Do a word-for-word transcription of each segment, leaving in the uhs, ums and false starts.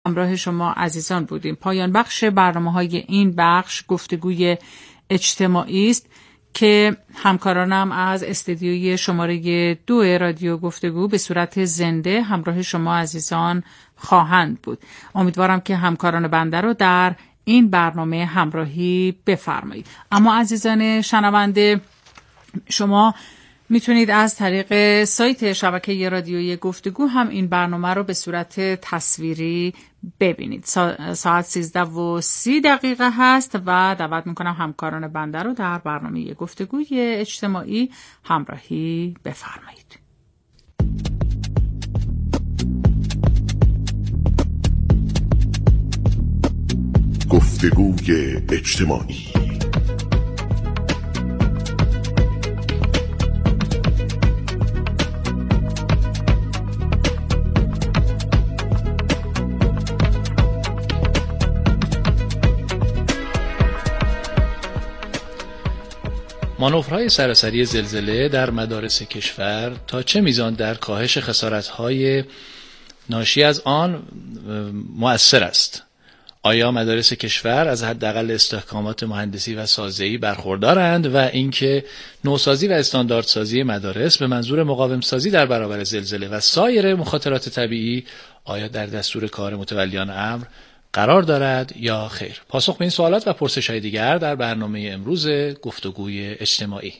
همراه شما عزیزان بودیم. پایان بخش برنامه‌های این بخش گفتگوی اجتماعی است که همکارانم از استدیوی شماره دو رادیو گفتگو به صورت زنده همراه شما عزیزان خواهند بود. امیدوارم که همکاران بنده رو در این برنامه همراهی بفرمایید. اما عزیزان شنونده، شما میتونید از طریق سایت شبکه رادیویی گفتگو هم این برنامه رو به صورت تصویری ببینید. سا- ساعت سیزده و سی دقیقه هست و دعوت میکنم همکاران بنده رو در برنامه گفتگوی اجتماعی همراهی بفرمایید. گفتگوی اجتماعی. مانورهای سراسری زلزله در مدارس کشور تا چه میزان در کاهش خسارت‌های ناشی از آن مؤثر است؟ آیا مدارس کشور از حداقل استحکامات مهندسی و سازه‌ای برخوردارند و اینکه نوسازی و استانداردسازی مدارس به منظور مقاوم سازی در برابر زلزله و سایر مخاطرات طبیعی آیا در دستور کار متولیان امر قرار دارد یا خیر؟ پاسخ به این سوالات و پرسش‌های دیگر در برنامه امروز گفتگوی اجتماعی.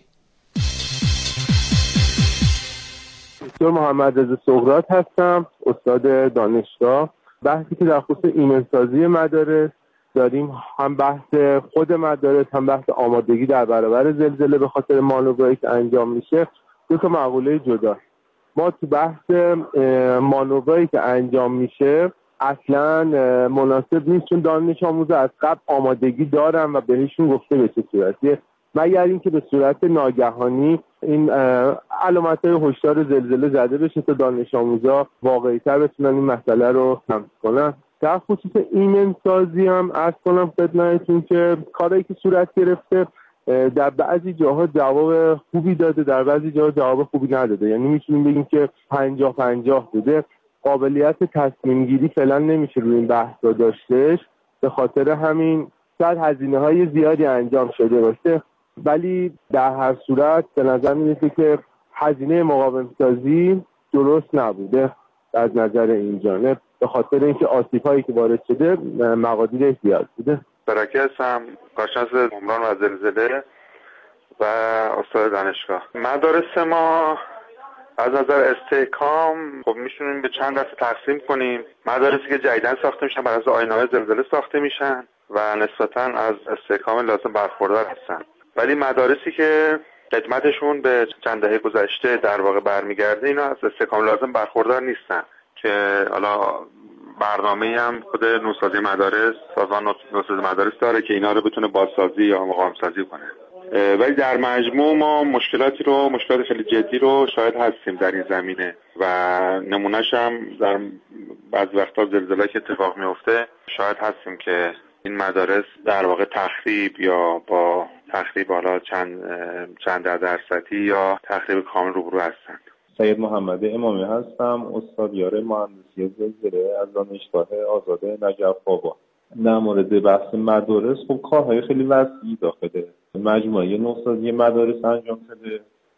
دکتر محمد رضا سقراط هستم، استاد دانشگاه. بحثی که در خصوص ایمن‌سازی مدارس داریم، هم بحث خود مدارس هم بحث آمادگی در برابر زلزله به خاطر مانورایی که انجام میشه، دو تا مقوله جدا. ما تو بحث مانورایی که انجام میشه اصلا مناسب نیست، چون دانش آموزا از قبل آمادگی دارن و بهشون گفته به چه صورتیه، مگر اینکه به صورت ناگهانی این علامت‌های هشدار زلزله زده بشه تا دانش آموزا واقعی‌تر بتونن این مسئله رو حل کنن. در خصوص ایمن‌سازی هم عرض کنم خدمتتون که کاری که صورت گرفته در بعضی جاها جواب خوبی داده، در بعضی جاها جواب خوبی نداده. یعنی میتونیم بگیم که پنجاه پنجاه بوده. قابلیت تصمیم گیری فعلا نمیشه روی این بحث رو داشتش، به خاطر همین شاید هزینه های زیادی انجام شده باشه، ولی در هر صورت به نظر میرسه که هزینه مقاوم سازی درست نبوده از نظر این جانب، به خاطر اینکه آسیب هایی که وارد شده مقادیرش زیاد بوده. برکه هستم، کارشناس عمران و زلزله و استاد دانشگاه. مدارس ما از نظر استحکام خب میشونیم به چند دسته تقسیم کنیم. مدارسی که جدیداً ساخته میشن بر اساس آیین‌های زلزله ساخته میشن و نسبتاً از استحکام لازم برخوردار هستن، ولی مدارسی که قدمتشون به چند دهه گذشته در واقع برمیگرده اینا از استحکام لازم برخوردار نیستن، که حالا برنامه‌ای هم خود نوسازی مدارس، سازمان نوسازی مدارس داره که اینا رو بتونه بازسازی یا مقاوم سازی کنه. ولی در مجموع ما مشکلاتی رو مشکلات خیلی جدی رو شاهد هستیم در این زمینه و نمونهش هم در بعض وقتا زلزله که اتفاق میفته شاهد هستیم که این مدارس در واقع تخریب یا با تخریب حالا چند چند درصدی یا تخریب کامل روبرو هستند. سید محمد امامی هستم، استادیار مهندسی زلزله از دانشگاه آزاد نجف آباد. در مورد بحث مدارس خب کارهای خیلی وسیعی داخل مجموعه نوسازی مدارس انجام شده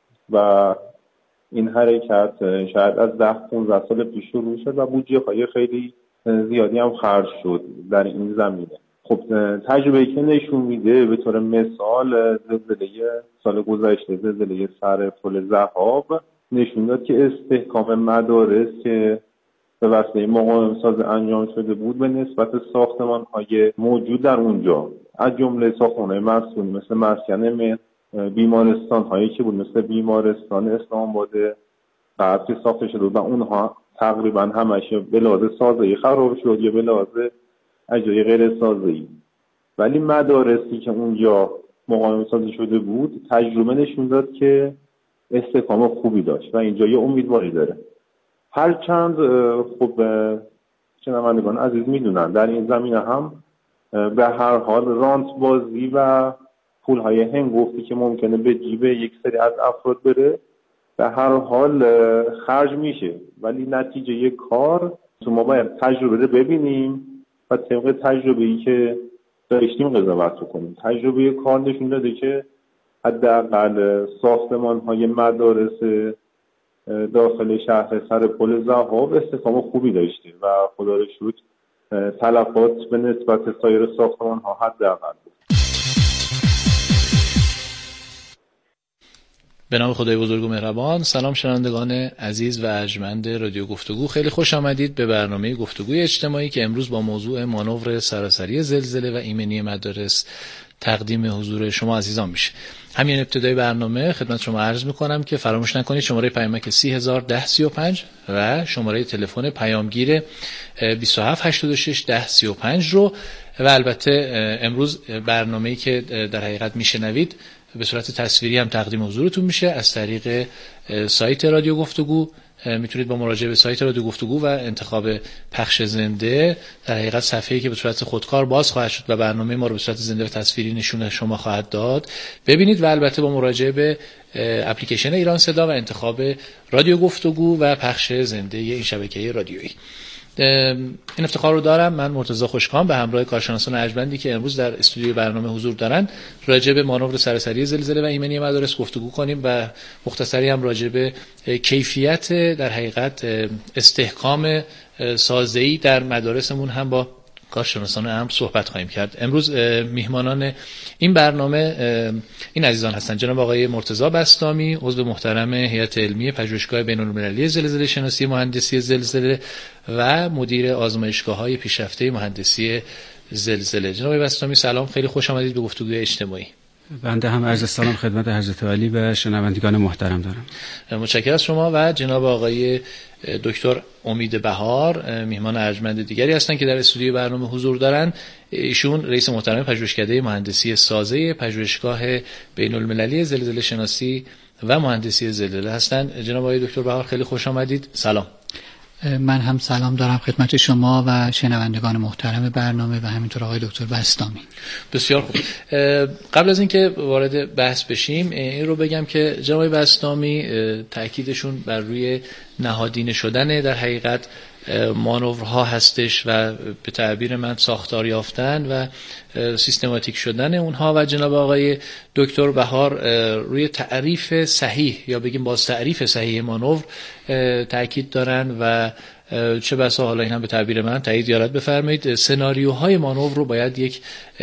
و این حرکت شاید از ده پانزده سال پیش شروع شد و بودجه های خیلی زیادی هم خرج شد در این زمینه. خب تجربه که نشون میده به طور مثال زلزله سال گذشته، زلزله سر پل ذهاب نشون داد که استحکام مدارس که به وسیله مقاوم ساز انجام شده بود به نسبت ساختمان های موجود در اونجا، از جمله ساختمان های مسکونی مثل مسکن بیمارستان هایی که بود مثل بیمارستان اسلام آباد غرب که ساخته شده و اونها تقریبا همش به لحاظ سازه‌ای خراب شد یا به لحاظ اجرای غیر سازه‌ای، ولی مدارسی که اونجا مقاوم سازی شده بود تجربه نشون داد که استحکام خوبی داشت و اینجا یه امیدواری داره. هرچند خب شنوندگان عزیز میدونن در این زمینه هم به هر حال رانت بازی و پولهای هنگفتی که ممکنه به جیب یک سری از افراد بره به هر حال خرج میشه، ولی نتیجه کار تو ما باید تجربه رو ببینیم و طبق تجربه‌ای که داشتیم قضاوت کنیم. تجربه کار نشون داده که حداقل ساختمان‌های مدارس داخل شهر سرپل ذهاب استحکام خوبی داشته و خدا رو شکر تلفات به نسبت سایر ساختمان‌ها حداقل بود. به نام خدای بزرگ و مهربان. سلام شنوندگان عزیز و ارجمند رادیو گفتگو، خیلی خوش آمدید به برنامه گفتگوی اجتماعی که امروز با موضوع مانور سراسری زلزله و ایمنی مدارس تقدیم حضور شما عزیزان میشه. همین ابتدای برنامه خدمت شما عرض میکنم که فراموش نکنید شماره پیامک سی هزار و ده سی و پنج و شماره تلفن پیامگیر بیست و هفت هشتاد و شش ده سی و پنج رو و البته امروز برنامه‌ای که در حقیقت میشنوید به صورت تصویری هم تقدیم حضورتون میشه از طریق سایت رادیو گفتگو. میتونید با مراجعه به سایت رادیو گفتگو و انتخاب پخش زنده در حقیقت صفحه‌ای که به صورت خودکار باز خواهد شد و برنامه ما رو به صورت زنده و تصویری نشون شما خواهد داد ببینید و البته با مراجعه به اپلیکیشن ایران صدا و انتخاب رادیو گفتگو و پخش زنده این شبکه رادیویی. این افتخار رو دارم من مرتضی خوشکام به همراه کارشناسان ارجمندی که امروز در استودیوی برنامه حضور دارن راجع به مانور سراسری زلزله و ایمنی مدارس گفتگو کنیم و مختصری هم راجع به کیفیت در حقیقت استحکام سازه‌ای در مدارسمون هم با کارشناسان امر صحبت خواهیم کرد. امروز میهمانان این برنامه این عزیزان هستند: جناب آقای مرتضی بسطامی، عضو محترم هیئت علمی پژوهشگاه بین‌المللی زلزله شناسی مهندسی زلزله و مدیر آزمایشگاه‌های پیشرفته مهندسی زلزله. جناب بسطامی سلام، خیلی خوش آمدید به گفتگوی اجتماعی. بنده هم عرض سلام خدمت حضرت عالی و شنوندگان محترم دارم. متشکرم از شما. و جناب آقای دکتر امید بهار میهمان ارجمند دیگری هستند که در استودیو برنامه حضور دارن. ایشون رئیس محترم پژوهشکده مهندسی سازه پژوهشگاه بین‌المللی زلزله شناسی و مهندسی زلزله هستند. جناب آقای دکتر بهار خیلی خوش آمدید. سلام. من هم سلام دارم خدمت شما و شنوندگان محترم برنامه و همینطور آقای دکتر بسطامی. بسیار خوب. قبل از اینکه وارد بحث بشیم این رو بگم که جناب بسطامی تأکیدشون بر روی نهادینه شدن در حقیقت مانورها هستش و به تعبیر من ساختار یافتن و سیستماتیک شدن اونها و جناب آقای دکتر بهار روی تعریف صحیح یا بگیم باز تعریف صحیح مانور تأکید دارن و چه بسا حالا این هم به تعبیر من تایید یارد بفرمایید سناریوهای مانور رو باید یک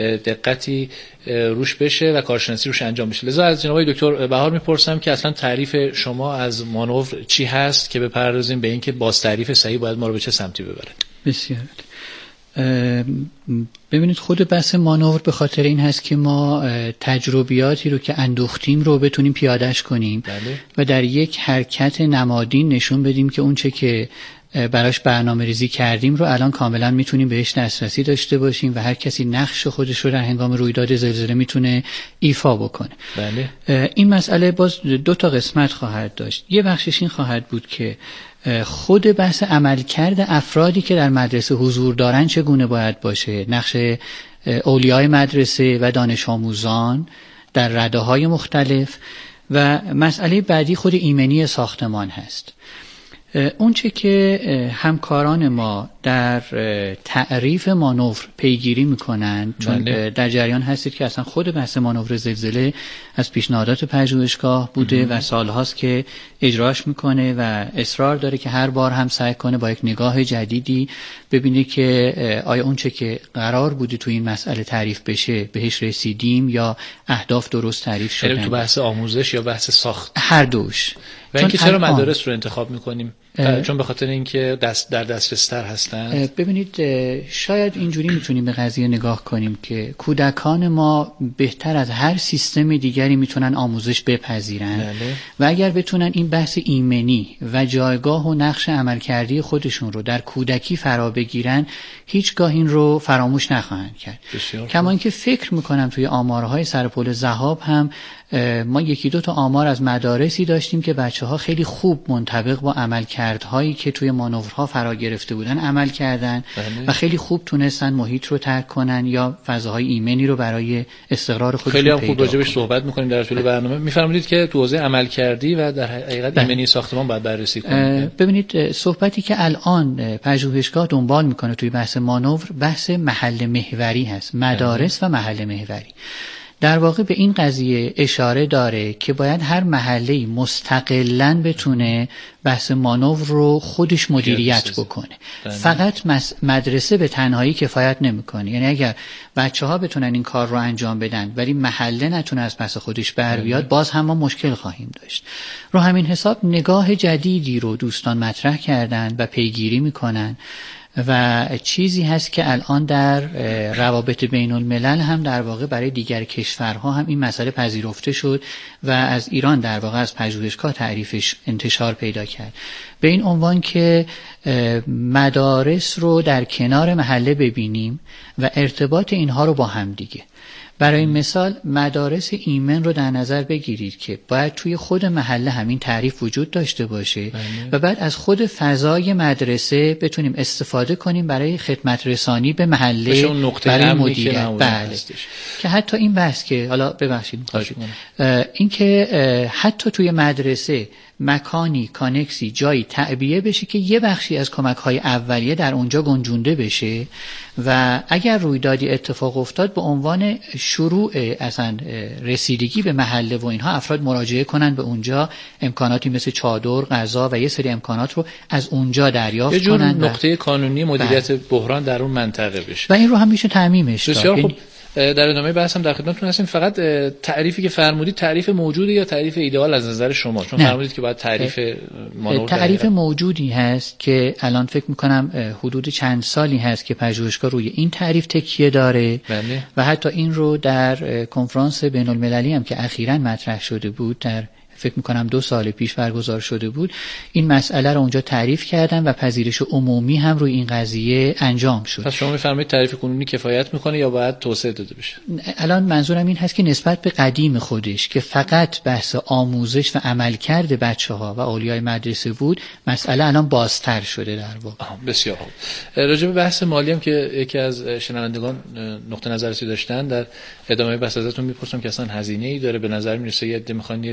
دقتی روش بشه و کارشناسی روش انجام بشه. لذا از جناب آقای دکتر بهار میپرسم که اصلا تعریف شما از مانور چی هست که بپردازیم به این که باز تعریف صحیح باید ما رو به چه سمتی ببره. بسیار. ببینید خود بحث مانور به خاطر این هست که ما تجربیاتی رو که اندوختیم رو بتونیم پیادهش کنیم بله. و در یک حرکت نمادین نشون بدیم که اون چه که براش برنامه ریزی کردیم رو الان کاملا میتونیم بهش دسترسی داشته باشیم و هر کسی نقش خودش رو در هنگام رویداد زلزله میتونه ایفا بکنه. بله. این مسئله باز دو تا قسمت خواهد داشت. یه بخشش این خواهد بود که خود بحث عملکرد افرادی که در مدرسه حضور دارن چگونه باید باشه، نقش اولیای مدرسه و دانش آموزان در رده‌های مختلف و مسئله بعدی خود ایمنی ساختمان هست. اون چه که همکاران ما در تعریف مانور پیگیری میکنن چون بله. در جریان هستید که اصلا خود بحث مانور زلزله از پیشنهادات پژوهشگاه بوده و سالهاست که اجراش میکنه و اصرار داره که هر بار هم سعی کنه با یک نگاه جدیدی ببینه که آیا اون چه که قرار بوده تو این مسئله تعریف بشه بهش رسیدیم یا اهداف درست تعریف شدن. تو بحث آموزش یا بحث ساخت؟ هر دوش. و اینکه چرا مدارس رو انتخاب میکنیم؟ چون به خاطر اینکه دست در دسترس‌تر هستند. ببینید شاید اینجوری میتونیم به قضیه نگاه کنیم که کودکان ما بهتر از هر سیستم دیگری میتونن آموزش بپذیرن بله. و اگر بتونن این بحث ایمنی و جایگاه و نقش عملکردی خودشون رو در کودکی فرا بگیرن هیچگاه این رو فراموش نخواهند کرد. کما اینکه فکر میکنم توی آمارهای سرپل ذهاب هم ما یکی دو تا آمار از مدارسی داشتیم که بچه‌ها خیلی خوب منطبق با عملکرد رویکردهایی که توی مانورها فرا گرفته بودن عمل کردن بله. و خیلی خوب تونستن محیط رو ترک کنن یا فضاهای ایمنی رو برای استقرار خودشون خیلی هم پیدا خوب راجبش کنن. صحبت می‌کنیم در طول برنامه. می‌فرمایید که تو حوزه عمل کردی و در حقیقت بله. ایمنی ساختمان باید بررسی کنیم. ببینید صحبتی که الان پژوهشگاه دنبال میکنه توی بحث مانور بحث محل محوری هست، مدارس و محل محوری. در واقع به این قضیه اشاره داره که باید هر محله‌ای مستقلاً بتونه بحث مانور رو خودش مدیریت بکنه. فقط مدرسه به تنهایی کفایت نمیکنه. یعنی اگر بچه‌ها بتونن این کار رو انجام بدن ولی محله نتونه از پس خودش بر بیاد، باز هم ما مشکل خواهیم داشت. رو همین حساب نگاه جدیدی رو دوستان مطرح کردن و پیگیری میکنن و چیزی هست که الان در روابط بین الملل هم در واقع برای دیگر کشورها هم این مسئله پذیرفته شد و از ایران در واقع از پژوهشگاه تعریفش انتشار پیدا کرد، به این عنوان که مدارس رو در کنار محله ببینیم و ارتباط اینها رو با هم دیگه. برای مثال مدارس ایمن رو در نظر بگیرید که باید توی خود محله همین تعریف وجود داشته باشه بله. و بعد از خود فضای مدرسه بتونیم استفاده کنیم برای خدمت رسانی به محله، برای مدیریت. بله. که حتی این بحث که حالا ببخشید این که حتی توی مدرسه مکانی، کانکسی، جایی تعبیه بشه که یه بخشی از کمک‌های اولیه در اونجا گنجونده بشه و اگر رویدادی اتفاق افتاد به عنوان شروع اصلا رسیدگی به محله و اینها افراد مراجعه کنن به اونجا، امکاناتی مثل چادر، غذا و یه سری امکانات رو از اونجا دریافت یه جور کنن. نقطه کانونی مدیریت بحران در اون منطقه بشه و این رو هم میشه تعمیمش کرد. بسیار خوب. در ادامه بحثم در خدمتتون هستیم. فقط تعریفی که فرمودید تعریف موجوده یا تعریف ایدئال از نظر شما؟ چون فرمودید که باید تعریف مانور تعریف موجودی هست که الان فکر میکنم حدود چند سالی هست که پژوهشگاه روی این تعریف تکیه داره بله. و حتی این رو در کنفرانس بین المللی هم که اخیراً مطرح شده بود، در فکر میکنم دو سال پیش برگزار شده بود، این مسئله رو اونجا تعریف کردن و پذیرش عمومی هم روی این قضیه انجام شد. پس شما میفرمایید تعریف کنونی کفایت میکنه یا باید توسعه داده بشه؟ الان منظورم این هست که نسبت به قدیم خودش که فقط بحث آموزش و عملکرد بچه‌ها و اولیای مدرسه بود، مسئله الان بازتر شده در واقع. بسیار خوب. راجع به بحث مالی هم که یکی از شنوندگان نقطه نظری داشتن، در ادامه بحث ازتون میپرسم که اصلا هزینه‌ای داره؟ به نظر میرسه یه عده میخوان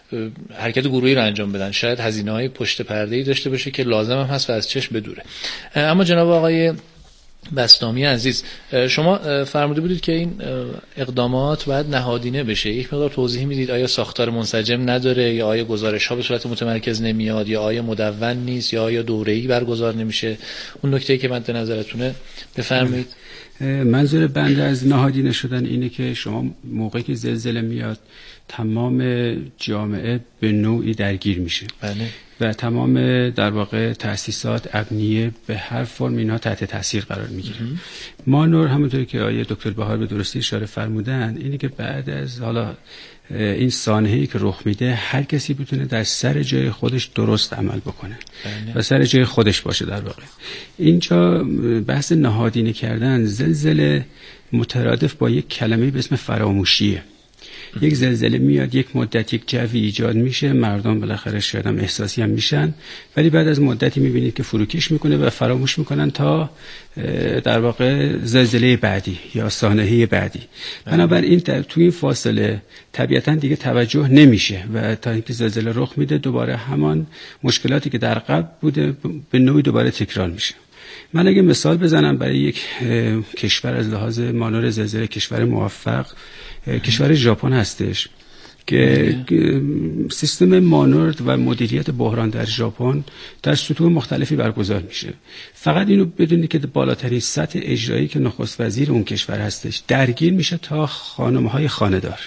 حرکت گروهی رو انجام بدن، شاید هزینه‌های پشت پرده‌ای داشته باشه که لازم هم هست و از چشم بدوره. اما جناب آقای بسطامی عزیز، شما فرموده بودید که این اقدامات باید نهادینه بشه. یک مقدار توضیح میدید آیا ساختار منسجم نداره، یا آیا گزارش‌ها به صورت متمرکز نمیاد، یا آیا مدون نیست، یا آیا دوره‌ای برگزار نمیشه؟ اون نکته‌ای که مد نظرتونه بفرمایید. منظور بنده از نهادینه شدن اینه که شما موقعی که زلزله میاد تمام جامعه به نوعی درگیر میشه بله. و تمام در واقع تأسیسات امنیه به هر فرم اینها تحت تاثیر قرار میگیره. مانور همونطوری که آیه دکتر بهار به درستی اشاره فرمودن اینه که بعد از حالا این سانحه‌ای که رخ میده هر کسی بتونه در سر جای خودش درست عمل بکنه بله. و سر جای خودش باشه. در واقع اینجا بحث نهادینه کردن زلزله مترادف با یک کلمه به اسم فراموشیه. یک زلزله میاد، یک مدت یک جوی ایجاد میشه، مردم بالاخره شاید هم احساسی هم میشن، ولی بعد از مدتی میبینید که فروکش میکنه و فراموش میکنن تا در واقع زلزله بعدی یا سانحه بعدی. بنابراین توی این فاصله طبیعتا دیگه توجه نمیشه و تا اینکه زلزله رخ میده دوباره همان مشکلاتی که در قبل بوده به نوعی دوباره تکرار میشه. من اگه مثال بزنم برای یک کشور از لحاظ مانور زلزله کشور موفق کشور ژاپن هستش که سیستم مانور و مدیریت بحران در ژاپن در سطوح مختلفی برگزار میشه. فقط اینو بدونید که بالاترین سطح اجرایی که نخست وزیر اون کشور هستش درگیر میشه تا خانم‌های خانه‌دار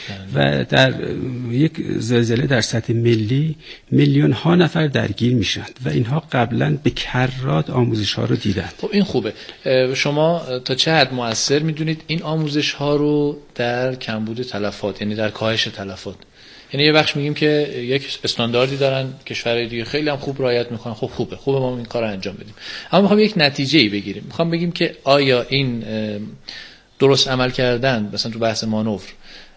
و در یک زلزله در سطح ملی میلیون ها نفر درگیر میشن و اینها قبلا به کرات آموزش ها رو دیدن. خب این خوبه. شما تا چه حد مؤثر میدونید این آموزش ها رو در کمبود تلفات، یعنی در کاهش تلفات؟ یعنی یه بخش میگیم که یک استانداردی دارن کشورهای دیگه خیلی هم خوب رعایت میکنن، خب خوبه خوبه ما این کارو انجام بدیم، اما میخوام یک نتیجه‌ای بگیریم. میخوام بگیم که آیا این درست عمل کردن مثلا تو بحث مانور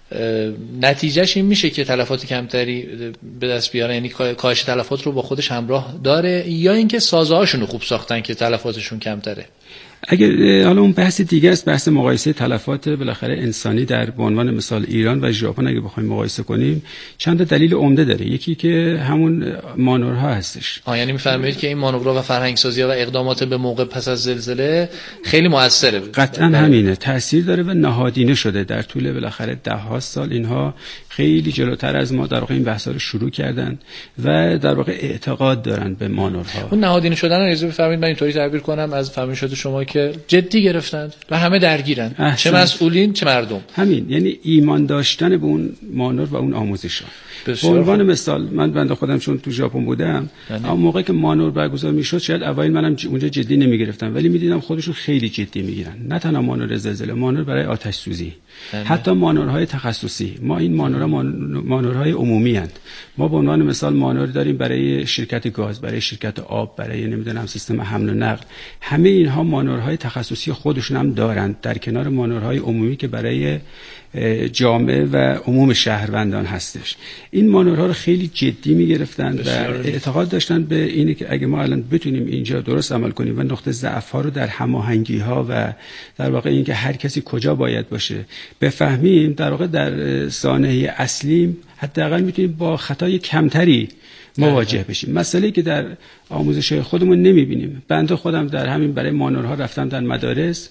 نتیجهش این میشه که تلفات کمتری به دست بیارن، یعنی کاهش تلفات رو با خودش همراه داره، یا اینکه سازه‌هاشون رو خوب ساختن که تلفاتشون کمتره؟ اگر حالا اون بحث دیگه است، بحث مقایسه تلفات بالاخره انسانی در به عنوان مثال ایران و ژاپن اگه بخوایم مقایسه کنیم چند تا دلیل عمده داره. یکی که همون مانورها هستش. آ یعنی می‌فرمایید که این مانورها و فرهنگ‌سازی‌ها و اقدامات به موقع پس از زلزله خیلی موثره. قطعاً همینه، تاثیر داره و نهادینه شده در طول بالاخره ده ها سال. اینها خیلی جلوتر از ما در واقع این بحثا رو شروع کردن و در واقع اعتقاد دارن به مانورها. اون نهادینه شدن رو اجازه بفرمایید من اینطوری تعبیر کنم از فرمایشات شما که جدی گرفتند و همه درگیرن، احسن. چه مسئولین چه مردم. همین، یعنی ایمان داشتن به اون مانور و اون آموزش‌ها. به عنوان مثال من بنده خودم چون تو ژاپن بودم، اما موقعی که مانور برگزار میشد شاید اوایل منم اونجا جدی نمیگرفتم، ولی میدیدم خودشون خیلی جدی میگیرن. نه تنها مانور زلزله، مانور برای آتش سوزی، حتی مانورهای تخصصی. ما این مانورها مانورهای عمومی اند. ما به عنوان مثال مانور داریم برای شرکت گاز، برای شرکت آب، برای نمیدونم سیستم حمل و نقل. همه اینها مانورهای تخصصی خودشون هم دارند در کنار مانورهای عمومی که برای جامعه و عموم شهروندان هستش. این مانورها رو خیلی جدی می‌گرفتن و اعتقاد داشتن به اینه که اگه ما الان بتونیم اینجا درست عمل کنیم و نقطه ضعف‌ها رو در هماهنگی‌ها و در واقع اینکه هر کسی کجا باید باشه بفهمیم، در واقع در سانحه اصلی حداقل میتونیم با خطای کمتری مواجه بشیم. مسئله‌ای که در آموزش خودمون نمیبینیم. بنده خودم در همین برای مانورها رفتم در مدارس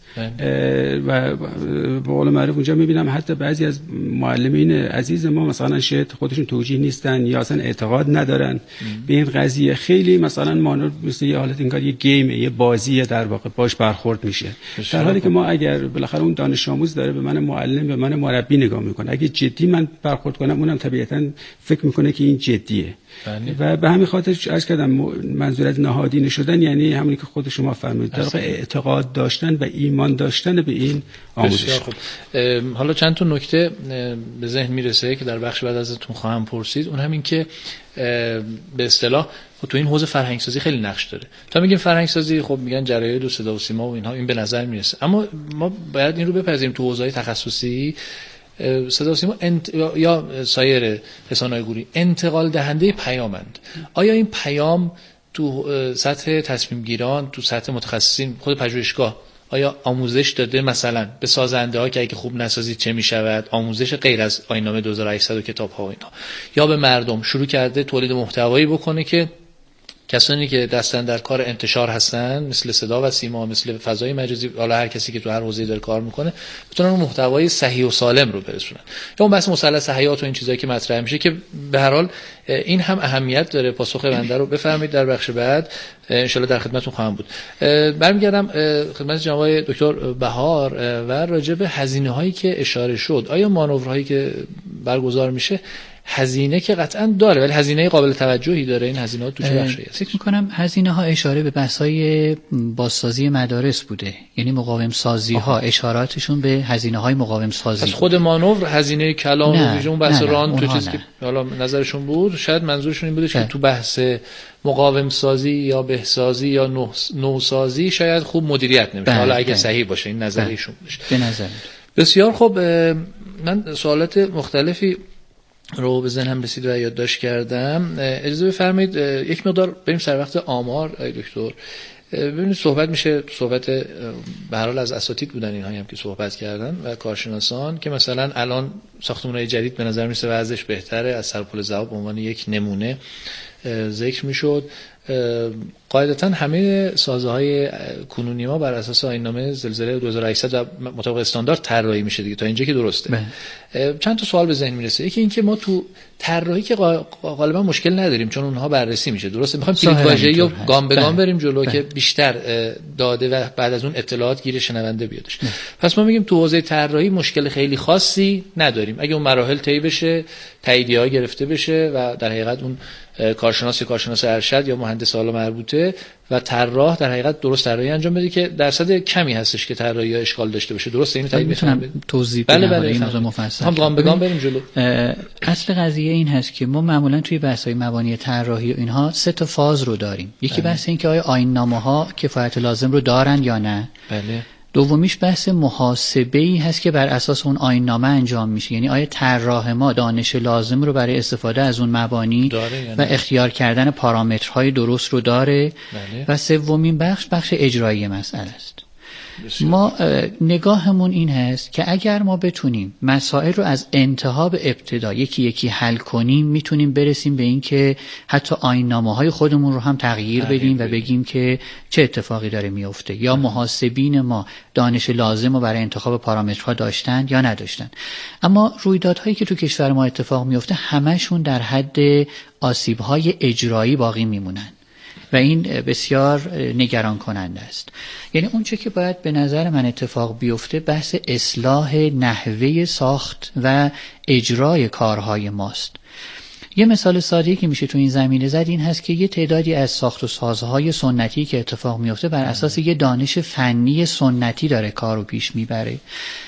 و به قول معروف اونجا میبینم حتی بعضی از معلمین عزیز ما مثلا شاید خودشون توجیه نیستن یا اصلا اعتقاد ندارن ام. به این قضیه. خیلی مثلا مانور مثل یه حالت انگار یه گیمه، یه بازیه در واقع باش برخورد میشه، در حالی که ما اگر بالاخره اون دانش آموز داره به من معلم به من مربی نگاه میکنه، اگه جدی من برخورد کنم اونم طبیعتا فکر میکنه که این جدیه. بله. و به همین خاطر عرض کردم منظور از نهادینه شدن یعنی همونی که خود شما فرمودید، در واقع اعتقاد داشتن و ایمان داشتن به این آموزش. حالا چند تا نکته به ذهن میرسه که در بخش بعد ازتون خواهم پرسید. اون همین که به اصطلاح تو این حوزه فرهنگ سازی خیلی نقش داره. تا میگیم فرهنگ سازی خب میگن جراید و صدا و سیما و اینها، این به نظر میرسه، اما ما باید این رو بپذیریم تو حوزه‌های تخصصی صدا و سیما انت... یا سایر رسانه‌های گروهی انتقال دهنده پیامند. آیا این پیام تو سطح تصمیم گیران، تو سطح متخصصین، خود پژوهشگاه آیا آموزش داده مثلا به سازنده ها که اگه خوب نسازید چه میشود، آموزش غیر از آیین‌نامه دو هزار و هشتصد و کتاب ها و اینا، یا به مردم شروع کرده تولید محتوایی بکنه که کسانی که دستن در کار انتشار هستن مثل صدا و سیما، مثل فضای مجازی، حالا هر کسی که تو هر حوزه‌ای داره کار میکنه بتونن اون محتوای صحیح و سالم رو برسونن، یا اون بحث مثلث حیات و این چیزایی که مطرح میشه که به هر حال این هم اهمیت داره. پاسخ بنده رو بفرمایید در بخش بعد ان شاء الله در خدمتتون خواهم بود. برمیگردم خدمت جناب دکتر بهار و راجع به هزینه‌هایی که اشاره شد. آیا مانورهایی که برگزار میشه هزینه که قطعا داره ولی هزینه قابل توجهی داره؟ این هزینه‌ها تو چه بخشی هست؟ فکر می‌کنم هزینه‌ها اشاره به بحث‌های بازسازی مدارس بوده، یعنی مقاوم سازی‌ها، اشاراتشون به هزینه‌های مقاوم سازی. از خود مانور هزینه کلان و ویژن بحث ران تو چیزی که حالا نظرشون بود، شاید منظورشون این بوده که تو بحث مقاوم سازی یا بهسازی یا نوسازی شاید خوب مدیریت نمیشه. حالا اگه صحیح باشه این نظریشون باشه. به نظر بسیار خوب. من سوالات مختلفی رو به ذهنم رسید و یادداشت کردم. اجازه بفرمایید یک مقدار بریم سر وقت آمار دکتر. ببینید صحبت میشه، صحبت به هر حال از اساتید بودن اینهایی هم که صحبت کردن و کارشناسان که مثلا الان ساختمان‌های جدید به نظر میسه وضعش بهتره، از سرپل ذهب به عنوان یک نمونه ذکر میشد. قاعدتا همه سازه‌های کنونی ما بر اساس آیین‌نامه زلزله دو هزار و هشتصد و مطابق استاندارد طراحی میشه دیگه، تا اینجا که درسته. بله. چند تا سوال به ذهن میرسه. یکی این که ما تو طراحی که غالبا مشکل نداریم چون اونها بررسی میشه، درسته؟ میخوایم کلیدواژه‌ای یا گام به گام بریم جلو بله. که بیشتر داده و بعد از اون اطلاعات گیر شنونده بیادش. بله. پس ما میگیم تو حوزه طراحی مشکل خیلی خاصی نداریم. اگه اون مراحل طی بشه، تاییدیه‌ها گرفته بشه و در حقیقت اون کارشناس یا کارشناس ارشد یا مهندس حالا مربوطه و طراح در حقیقت درست طراحی انجام بده که درصد کمی هستش که طراحی ها اشکال داشته باشه. درسته؟ اینو تایید می‌کنم توضیح بدم. بله بله این موضوع مفصل. هم گام به گام بریم جلو. اصل قضیه این هست که ما معمولا توی بحث‌های مبانی طراحی و اینها سه تا فاز رو داریم. یکی بحث این که آیا آیین‌نامه‌ها کفایت لازم رو دارن یا نه. بله. دومیش بحث محاسبه‌ای هست که بر اساس اون آیین‌نامه انجام میشه، یعنی آیا طراح ما دانش لازم رو برای استفاده از اون مبانی و اختیار کردن پارامترهای درست رو داره. بله. و سومین بخش بخش اجرایی مسئله است. بسیار. ما نگاهمون این هست که اگر ما بتونیم مسائل رو از انتها به ابتدا یکی یکی حل کنیم، میتونیم برسیم به این که حتی آیین‌نامه‌های خودمون رو هم تغییر بدیم و بگیم که چه اتفاقی داره میفته، یا محاسبین ما دانش لازم رو برای انتخاب پارامترها داشتن یا نداشتن. اما رویدادهایی که تو کشور ما اتفاق میفته همشون در حد آسیب‌های اجرایی باقی میمونن و این بسیار نگران کننده است. یعنی اون چه که باید به نظر من اتفاق بیفته بحث اصلاح نحوه ساخت و اجرای کارهای ماست. یه مثال ساده‌ای که میشه تو این زمینه زد این هست که یه تعدادی از ساخت و سازهای سنتی که اتفاق میفته بر اساس یه دانش فنی سنتی داره کارو پیش میبره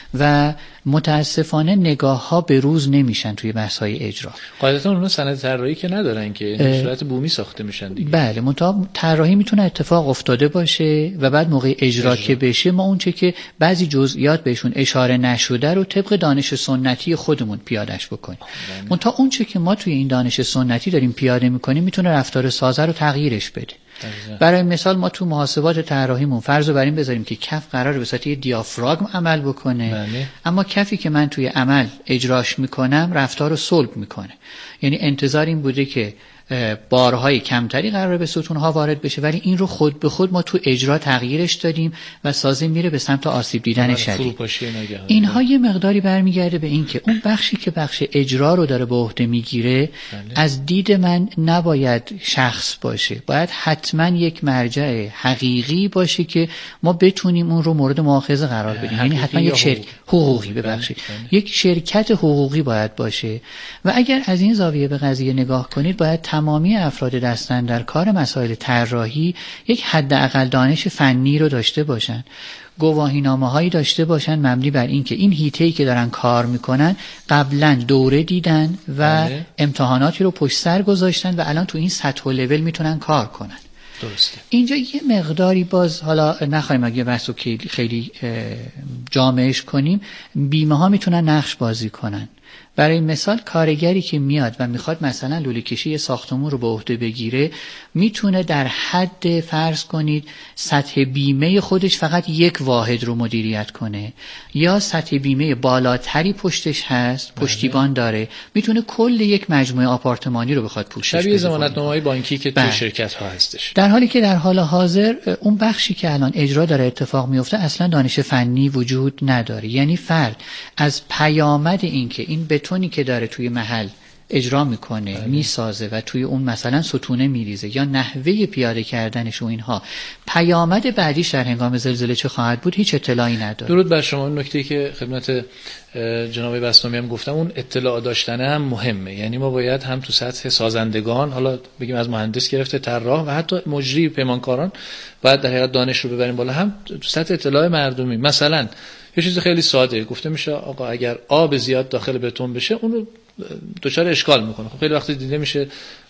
و متاسفانه نگاه ها به روز نمیشن توی بحث های اجرا. قاعدتا اونها سند طراحی که ندارن که به صورت بومی ساخته میشن دیگه. بله، منتها طراحی میتونه اتفاق افتاده باشه و بعد موقع اجرا, اجرا. که بشه ما اون چه که بعضی جزئیات بهشون اشاره نشده رو طبق دانش سنتی خودمون پیادهش بکنیم. منتها اون چه که ما توی این دانش سنتی داریم پیاده میکنیم میتونه رفتار سازه رو تغییرش بده. برای مثال ما تو محاسبات طراحیمون فرض رو بر این بذاریم که کف قراره به صورت یه دیافراگم عمل بکنه. بله. اما کفی که من توی عمل اجراش میکنم رفتار رو صلب میکنه، یعنی انتظار این بوده که بارهای کمتری قراره به ستونها وارد بشه، ولی این رو خود به خود ما تو اجرا تغییرش دادیم و سازه میره به سمت آسیب دیدن شدید. اینها یه مقداری برمیگرده به این که اون بخشی که بخش اجرا رو داره به عهده میگیره بله. از دید من نباید شخص باشه، باید حتما یک مرجع حقیقی باشه که ما بتونیم اون رو مورد مؤاخذه قرار بدیم، یعنی حتما یک شرکت حقوقی ببخشید یک شرکت حقوقی باید باشه. و اگر از این زاویه به قضیه نگاه کنید باید تمامی افراد دستن در کار مسائل طراحی یک حداقل دانش فنی رو داشته باشن، گواهینامه‌هایی داشته باشن مبنی بر این که این هیته‌ای که دارن کار میکنن قبلا دوره دیدن و بله. امتحاناتی رو پشت سر گذاشتن و الان تو این سطح و لول میتونن کار کنن. درسته. اینجا یه مقداری باز حالا نخوایم اگه بحثو خیلی جامعش کنیم، بیمه ها میتونن نقش بازی کنن. برای مثال کارگری که میاد و میخواد مثلا لوله کشی ساختمون رو به عهده بگیره میتونه در حد فرض کنید سطح بیمه خودش فقط یک واحد رو مدیریت کنه، یا سطح بیمه بالاتری پشتش هست پشتیبان داره میتونه کل یک مجموعه آپارتمانی رو بخواد پوشش بده، شبیه ضمانتنامه‌های بانکی که توی شرکت ها هستش. در حالی که در حال حاضر اون بخشی که الان اجرا داره اتفاق میفته اصلا دانش فنی وجود نداره، یعنی فرد از پیامد این که این بتونی که داره توی محل اجرا میکنه بله. میسازه و توی اون مثلا ستونه میریزه یا نحوه پیاده کردنش و اینها پیامد بعدیش در هنگام زلزله چه خواهد بود هیچ اطلاعی نداره. درود بر شما. نکته که خدمت جناب بسطامی هم گفتم اون اطلاع داشتن هم مهمه، یعنی ما باید هم تو سطح سازندگان حالا بگیم از مهندس گرفته طراح و حتی مجری پیمانکاران باید در حقیقت دانش رو ببریم بالا، هم تو سطح اطلاع مردمی. مثلا یه چیز خیلی ساده گفته میشه آقا اگر آب زیاد داخل بتون بشه اون رو دچار اشکال میکنه. خب خیلی وقت دیده میشه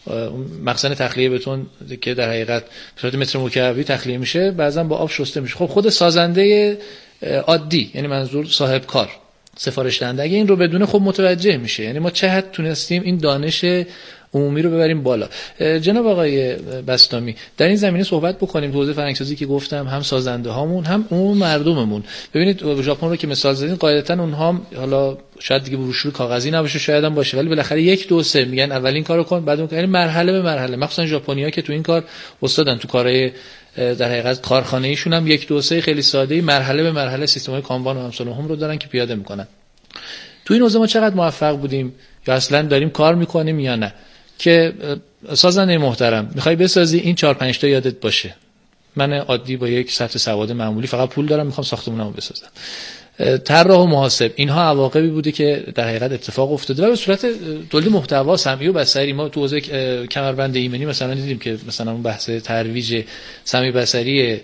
مخزن تخلیه بتون که در حقیقت به صورت متر مکعبی تخلیه میشه بعضا با آب شسته میشه. خب خود سازنده عادی یعنی منظور صاحب کار سفارش دهنده اگه این رو بدونه خب متوجه میشه، یعنی ما چه حد تونستیم این دانش عمومی رو ببریم بالا. جناب آقای بسطامی در این زمینه صحبت بکنیم تو حوزه فرهنگسازی که گفتم هم سازنده هامون هم اون مردممون. ببینید ژاپن رو که مثال زدین قاعدتا اونها حالا شاید دیگه بروشور کاغذی نباشه شاید هم باشه ولی بالاخره یک دو سه میگن اولین کارو کن بعد اون یعنی مرحله به مرحله، مخصوصا ژاپنی‌ها که تو این کار استادن تو کارهای در حقیقت کارخانه ایشون هم یک دو سه خیلی ساده مرحله به مرحله سیستم‌های کانوان و امثال هم رو دارن که پیاده میکنن. تو این حوزه ما چقدر موفق بودیم یا اصلا داریم کار میکنیم یا نه؟ که سازنده محترم میخوای بسازی این چهار پنج تا یادت باشه، من عادی با یک سطح سواد معمولی فقط پول دارم میخوام ساختمونمو بسازم. طراح و محاسب اینها عواقبی بوده که در حقیقت اتفاق افتاده و به صورت تولید محتوا سمعی و بصری ما تو حوزه کمربند ایمنی مثلا دیدیم که مثلا اون بحث ترویج سمعی بصری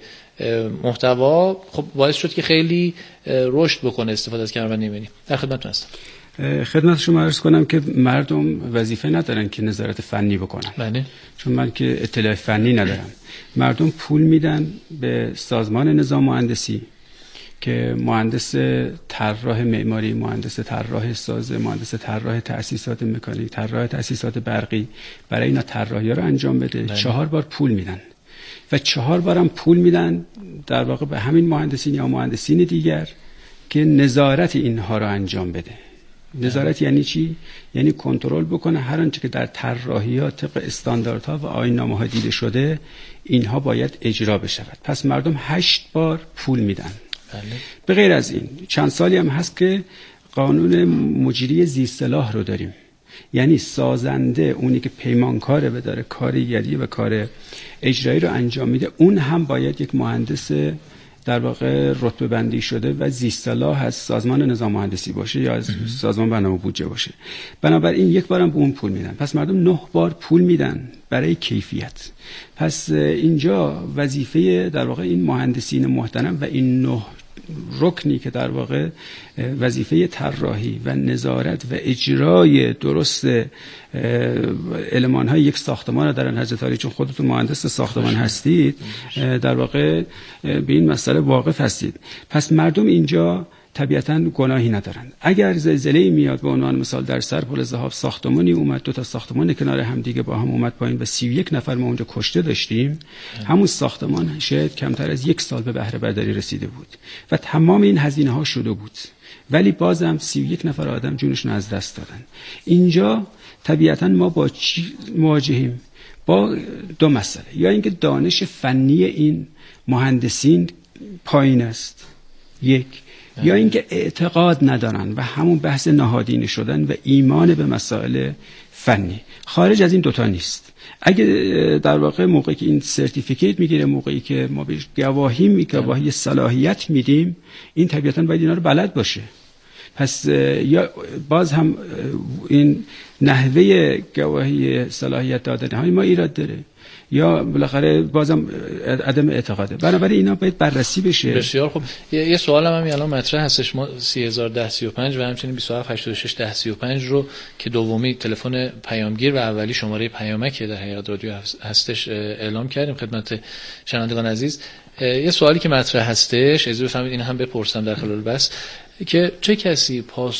محتوا خب باعث شد که خیلی رشد بکنه استفاده از کمربند ایمنی. در خدمتتون هستم. خدمت شما عرض کنم که مردم وظیفه ندارن که نظارت فنی بکنن. بله. چون من که اطلاع فنی ندارم. مردم پول میدن به سازمان نظام مهندسی که مهندس طراح معماری، مهندس طراح ساز، مهندس طراح تأسیسات مکانیک، طراح تأسیسات برقی برای اینا طراحی‌ها رو انجام بده. بله. چهار بار پول میدن و چهار بارم پول میدن در واقع به همین مهندسین یا مهندسین دیگر که نظارت اینها رو انجام بده. نظارت یعنی چی؟ یعنی کنترل بکنه هر آنچه که در طراحی‌ها طبق استانداردها و آیین‌نامه‌ها دیده شده اینها باید اجرا بشود. پس مردم هشت بار پول میدن. بله. به غیر از این چند سالی هم هست که قانون مجری زیرصلاح رو داریم. یعنی سازنده، اونی که پیمانکاره و داره کارگری و کار اجرایی رو انجام میده، اون هم باید یک مهندس در واقع رتبه بندی شده و زیرصلاح از سازمان نظام مهندسی باشه یا از سازمان برنامه بودجه باشه. بنابراین یک بارم به اون پول میدن. پس مردم نه بار پول میدن برای کیفیت. پس اینجا وظیفه در واقع این مهندسین محترم و این نه رکنی که در واقع وظیفه طراحی و نظارت و اجرای درست المان‌های یک ساختمان را در حضرت عالی، چون خودتون مهندس ساختمان هستید، در واقع به این مسئله واقف هستید. پس مردم اینجا طبیعتاً گناهی ندارند. اگر زلزله‌ای میاد به عنوان مثال در سرپل ذهاب ساختمانی اومد، دو تا ساختمان کنار هم دیگه با هم اومد پایین و سی و یک نفر ما اونجا کشته داشتیم، همون ساختمان شاید کمتر از یک سال به بهره برداری رسیده بود و تمام این هزینه ها شده بود، ولی بازم سی و یک نفر آدم جونشون از دست دادن. اینجا طبیعتاً ما با چی مواجهیم؟ با دو مسئله. یا اینکه دانش فنی این مهندسین پایین است، یک، یا اینکه اعتقاد ندارن و همون بحث نهادینه شدن و ایمان به مسائل فنی. خارج از این دوتا نیست. اگه در واقع موقعی که این سرتیفیکیت میگیره، موقعی که ما بهش گواهی می گواهی صلاحیت میدیم، این طبیعتاً باید اینا رو بلد باشه. پس یا باز هم این نحوه گواهی صلاحیت دادن های ما ایراد داره، یا بالاخره بازم عدم اعتقاده. بنابراین اینا باید بررسی بشه. بسیار خوب. یه, یه سوال هم الان مطرح هستش. ما سی هزار و ده سی و پنج و همچنین بیست و هفت هشتاد و شش ده سی و پنج رو که دومی تلفن پیامگیر و اولی شماره پیامک در حقیقت رادیو هستش اعلام کردیم خدمت شنوندگان عزیز. یه سوالی که مطرح هستش، اجازه بفرمایید این هم بپرسم در خلال بس، که چه کسی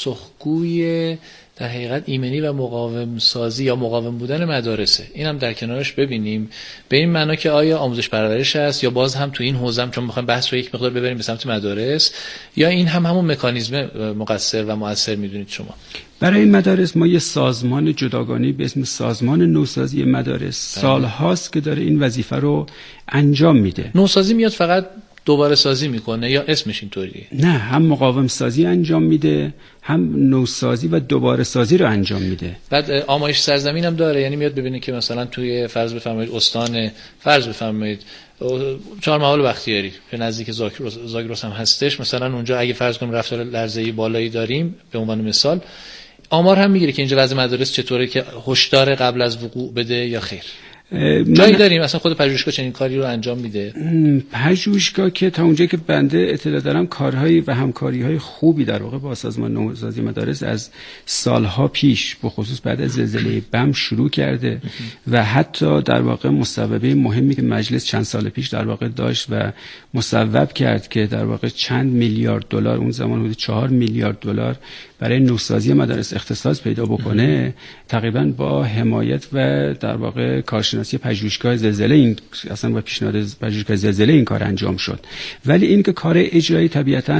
پاسخگوی در حقیقت ایمنی و مقاوم سازی یا مقاوم بودن مدارسه؟ این هم در کنارش ببینیم، به این معنا که آیا آموزش پرورش است یا باز هم تو این حوزه، چون میخوایم بحث رو یک مقدار ببریم به سمت مدارس، یا این هم همون مکانیزم مقصر و مؤثر میدونید شما؟ برای این مدارس ما یه سازمان جداگانه به اسم سازمان نوسازی مدارس سال هاست که داره این وظیفه رو انجام میده. نوسازی میاد فقط دوباره سازی میکنه یا اسمش اینطوریه؟ نه، هم مقاوم سازی انجام میده، هم نوسازی و دوباره سازی رو انجام میده. بعد آمایش سرزمین هم داره، یعنی میاد ببینه که مثلا توی فرض بفرمایید استان فرض بفرمایید چهارمحال بختیاری که نزدیک زاگرس زاگرس هم هستش، مثلا اونجا اگه فرض کنیم رفتار لرزه‌ای بالایی داریم به عنوان مثال، آمار هم میگیره که اینجا وضع مدارس چطوره، که هشدار قبل از وقوع بده یا خیر؟ جایی داریم اصلا خود پژوهشگاه چنین کاری رو انجام میده؟ پژوهشگاه که تا اونجایی که بنده اطلاع دارم کارهایی و همکاری‌های خوبی در واقع با سازمان نوسازی مدارس از سالها پیش به خصوص بعد از زلزله بم شروع کرده و حتی در واقع مصوبه مهمی که مجلس چند سال پیش در واقع داشت و مصوب کرد که در واقع چند میلیارد دلار، اون زمان حدود چهار میلیارد دلار برای نوسازی مدارس اختصاص پیدا بکنه، تقریبا با حمایت و در واقع کارشناسی پژوهشگاه زلزله این اصلا با پیشنهاد پژوهشگاه زلزله این کار انجام شد. ولی این که کار اجرایی طبیعتاً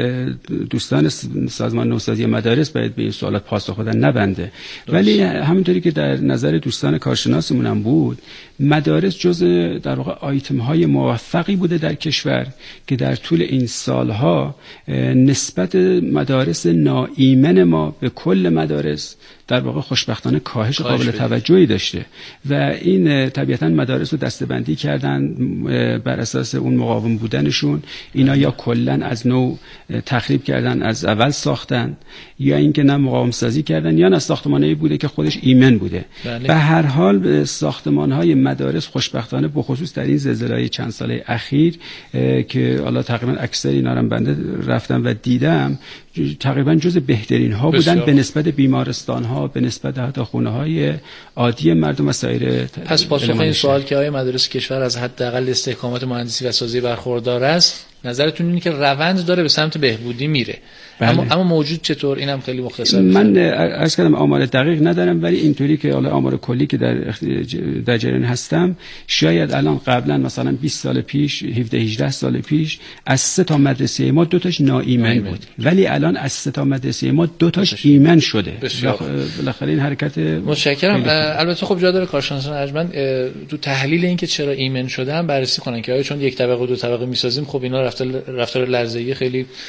دوستان سازمان نوسازی مدارس باید به این سوالات پاسخ بدن، نبنده. ولی همونطوری که در نظر دوستان کارشناسمون هم بود، مدارس جزء در واقع آیتم های موفقی بوده در کشور که در طول این سالها نسبت مدارس ناایمن ما به کل مدارس در واقع خوشبختانه کاهش قابل توجهی داشته و این طبیعتاً مدارس رو دسته‌بندی کردن بر اساس اون مقاوم بودنشون. اینا یا کلاً از نو تخریب کردن، از اول ساختن، یا اینکه نه مقاوم سازی کردن، یا نه ساختمانی بوده که خودش ایمن بوده. بله. به هر حال ساختمان‌های مدارس خوشبختانه به خصوص در این زلزله‌های چند ساله اخیر که حالا تقریباً اکثر اینا رو بنده رفتم و دیدم، تقریبا جز بهترین ها بودن به نسبت بیمارستان ها، به نسبت حتی خونه های عادی مردم و سایر. پس پاسخ این سوال که آیا مدارس کشور از حداقل استحکامات مهندسی و سازی برخوردار است نظرتون اینه که روند داره به سمت بهبودی میره. بله. اما اما موجود چطور؟ اینم خیلی مختصر. من عرض کردم آمار دقیق ندارم، ولی اینطوری که حالا آمار کلی که در در جریان هستم، شاید الان قبلا مثلا بیست سال پیش، هفده هجده سال پیش از سه تا مدرسه ما دو تاش ناایمن بود، ولی الان از سه تا مدرسه ما دو تاش ایمن شده. بالاخره این حرکت. متشکرم. البته خب جا داره کارشناسان ارجمند تو تحلیل این که چرا ایمن شده هم بررسی کنن که آیا چون یک طبقه و دو طبقه میسازیم خب اینا رفتار رفتار لرزه‌ای خیلی